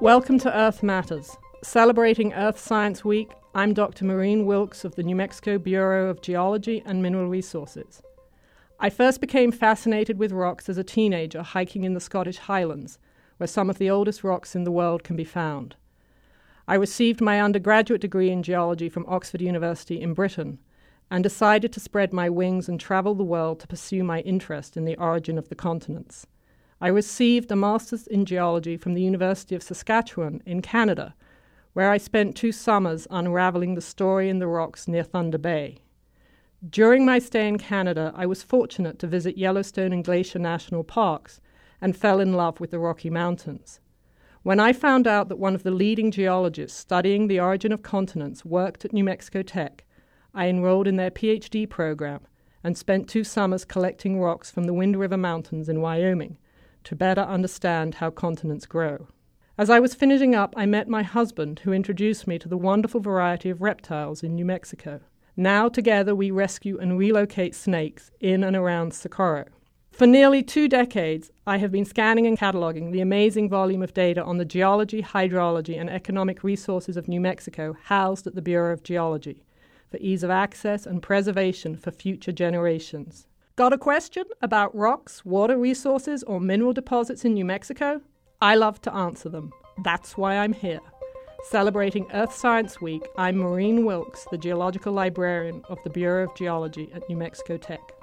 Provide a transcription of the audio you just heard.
Welcome to Earth Matters. Celebrating Earth Science Week, I'm Dr. Maureen Wilkes of the New Mexico Bureau of Geology and Mineral Resources. I first became fascinated with rocks as a teenager hiking in the Scottish Highlands, where some of the oldest rocks in the world can be found. I received my undergraduate degree in geology from Oxford University in Britain and decided to spread my wings and travel the world to pursue my interest in the origin of the continents. I received a master's in geology from the University of Saskatchewan in Canada, where I spent 2 summers unraveling the story in the rocks near Thunder Bay. During my stay in Canada, I was fortunate to visit Yellowstone and Glacier National Parks and fell in love with the Rocky Mountains. When I found out that one of the leading geologists studying the origin of continents worked at New Mexico Tech, I enrolled in their PhD program and spent 2 summers collecting rocks from the Wind River Mountains in Wyoming to better understand how continents grow. As I was finishing up, I met my husband, who introduced me to the wonderful variety of reptiles in New Mexico. Now together we rescue and relocate snakes in and around Socorro. For nearly 2 decades, I have been scanning and cataloging the amazing volume of data on the geology, hydrology, and economic resources of New Mexico housed at the Bureau of Geology for ease of access and preservation for future generations. Got a question about rocks, water resources, or mineral deposits in New Mexico? I love to answer them. That's why I'm here. Celebrating Earth Science Week, I'm Maureen Wilkes, the Geological Librarian of the Bureau of Geology at New Mexico Tech.